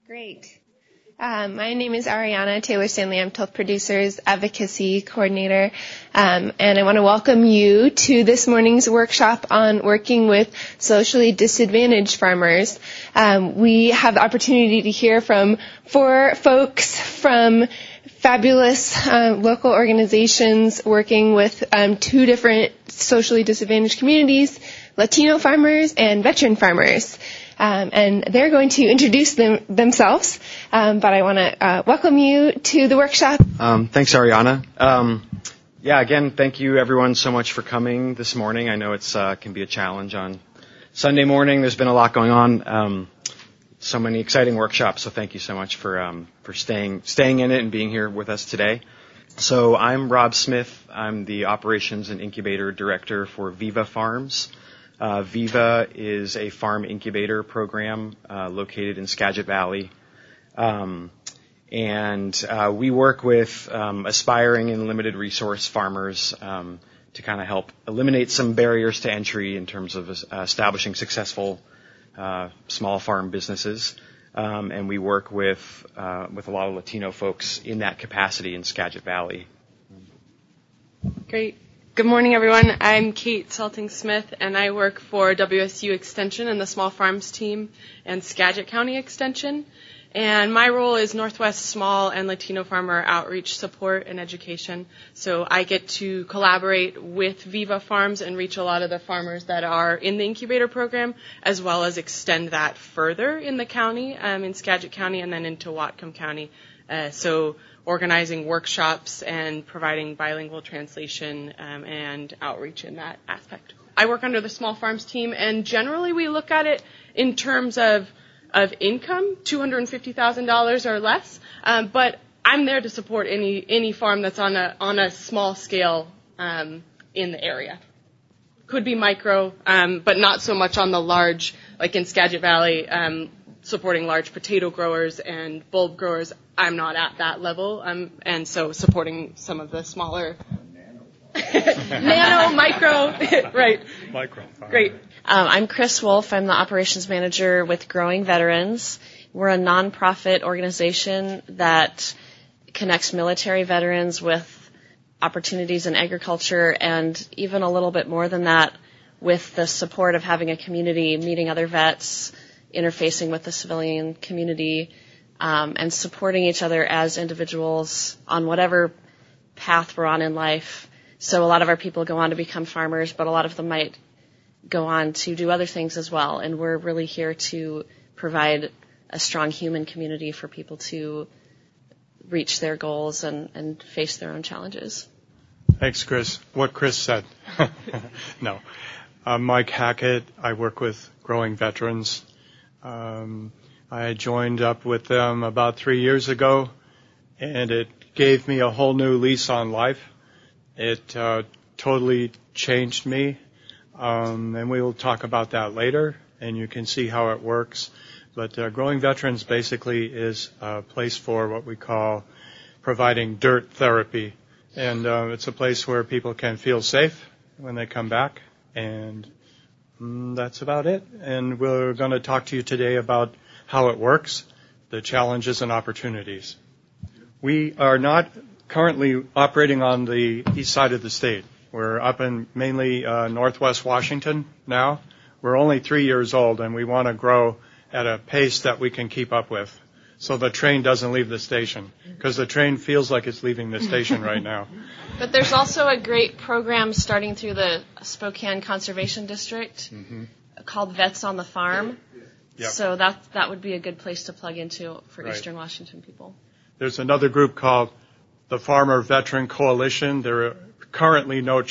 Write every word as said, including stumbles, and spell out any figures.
Great. Um, my name is Ariana Taylor-Stanley. I'm Tilth Producers Advocacy Coordinator, um, and I want to welcome you to this morning's workshop on working with socially disadvantaged farmers. Um, we have the opportunity to hear from four folks from fabulous uh, local organizations working with um, two different socially disadvantaged communities, Latino farmers and veteran farmers. Um, and they're going to introduce them, themselves, um, but I want to uh, welcome you to the workshop. Um, thanks, Ariana. Um, yeah, again, thank you everyone so much for coming this morning. I know it's uh, can be a challenge on Sunday morning. There's been a lot going on, um, so many exciting workshops. So thank you so much for um, for staying staying in it and being here with us today. So I'm Rob Smith. I'm the Operations and Incubator Director for Viva Farms. Uh, Viva is a farm incubator program uh, located in Skagit Valley, um, and uh, we work with um, aspiring and limited resource farmers um, to kind of help eliminate some barriers to entry in terms of uh, establishing successful uh, small farm businesses. Um, and we work with uh, with a lot of Latino folks in that capacity in Skagit Valley. Great. Good morning, everyone. I'm Kate Salting-Smith, and I work for W S U Extension and the Small Farms team and Skagit County Extension. And my role is Northwest Small and Latino Farmer Outreach Support and Education. So I get to collaborate with Viva Farms and reach a lot of the farmers that are in the incubator program, as well as extend that further in the county, um, in Skagit County, and then into Whatcom County. Uh, so organizing workshops and providing bilingual translation um, and outreach in that aspect. I work under the Small Farms team, and generally we look at it in terms of of income, two hundred fifty thousand dollars or less. Um, but I'm there to support any any farm that's on a on a small scale um, in the area. Could be micro, um, but not so much on the large, like in Skagit Valley, um, supporting large potato growers and bulb growers. I'm not at that level, um, and so supporting some of the smaller nano, micro, right? Micro. Great. Um, I'm Chris Wolf. I'm the operations manager with Growing Veterans. We're a nonprofit organization that connects military veterans with opportunities in agriculture, and even a little bit more than that, with the support of having a community, meeting other vets, interfacing with the civilian community, um, and supporting each other as individuals on whatever path we're on in life. So a lot of our people go on to become farmers, but a lot of them might go on to do other things as well. And we're really here to provide a strong human community for people to reach their goals and, and face their own challenges. Thanks, Chris. What Chris said. No. I'm Mike Hackett. I work with Growing Veterans. Um, I joined up with them about three years ago, and it gave me a whole new lease on life. It uh, totally changed me, um, and we will talk about that later, and you can see how it works. But uh, Growing Veterans basically is a place for what we call providing dirt therapy, and uh, it's a place where people can feel safe when they come back, and mm, that's about it. And we're going to talk to you today about how it works, the challenges and opportunities. We are not currently operating on the east side of the state. We're up in mainly uh, northwest Washington now. We're only three years old, and we want to grow at a pace that we can keep up with, so the train doesn't leave the station, because the train feels like it's leaving the station right now. But there's also a great program starting through the Spokane Conservation District mm-hmm. called Vets on the Farm. Yep. So that that would be a good place to plug into for right. Eastern Washington people. There's another group called the Farmer Veteran Coalition. There are currently no